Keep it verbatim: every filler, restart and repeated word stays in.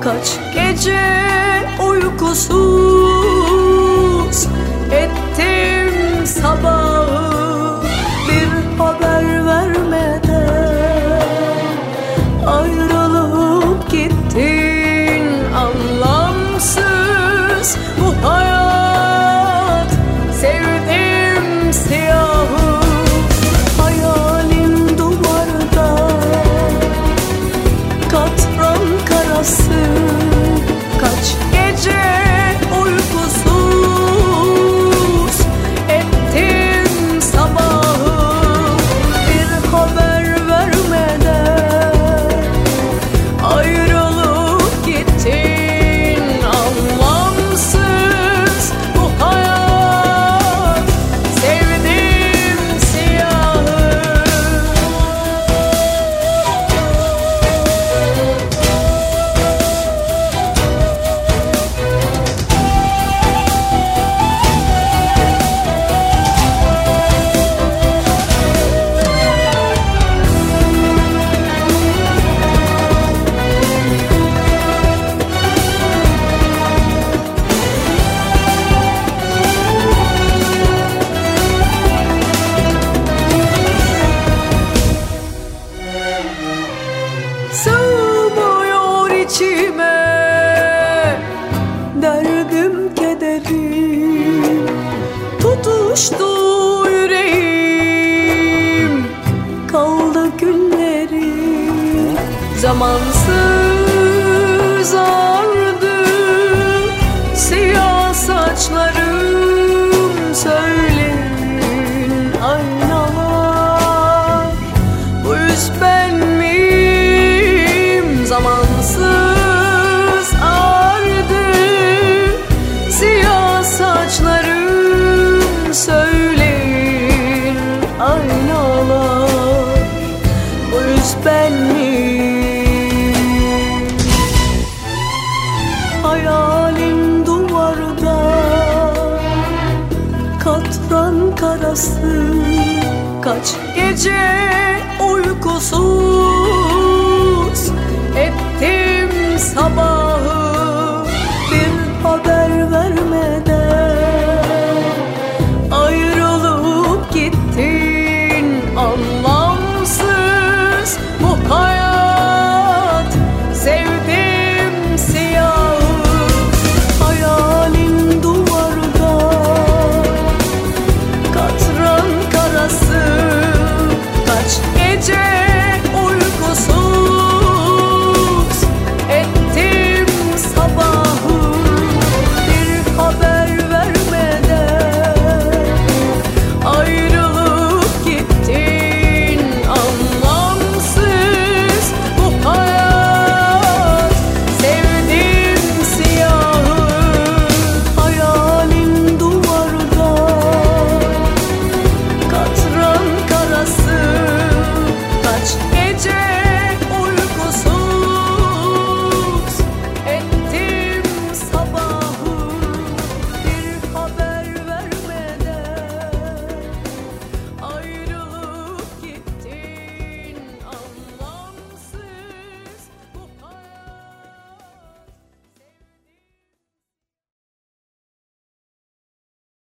Kaç gece uykusuz ettim sabahı, bir haber vermeden ayrılıp gittin. Anlamsız bu hayat, sevdim siyahı. Hayalim duvarda, katran karası. Kaç gece uykusuz ettim sabahı, bir haber vermeden ayrılıp gittin. Anlamsız bu hayat, sevdim siyahı. Sığmıyor içime derdim kederim, tutuştu yüreğim, kaldı günlerim. Zamansız ağardı siyah saçlarım, söyleyin aynalar, bu yüz ben miyim? Zamansız ağardı siyah saçlarım, söyleyin aynalar, bu yüz ben miyim? Hayalim duvarda, katran karası. Kaç gece uykusuz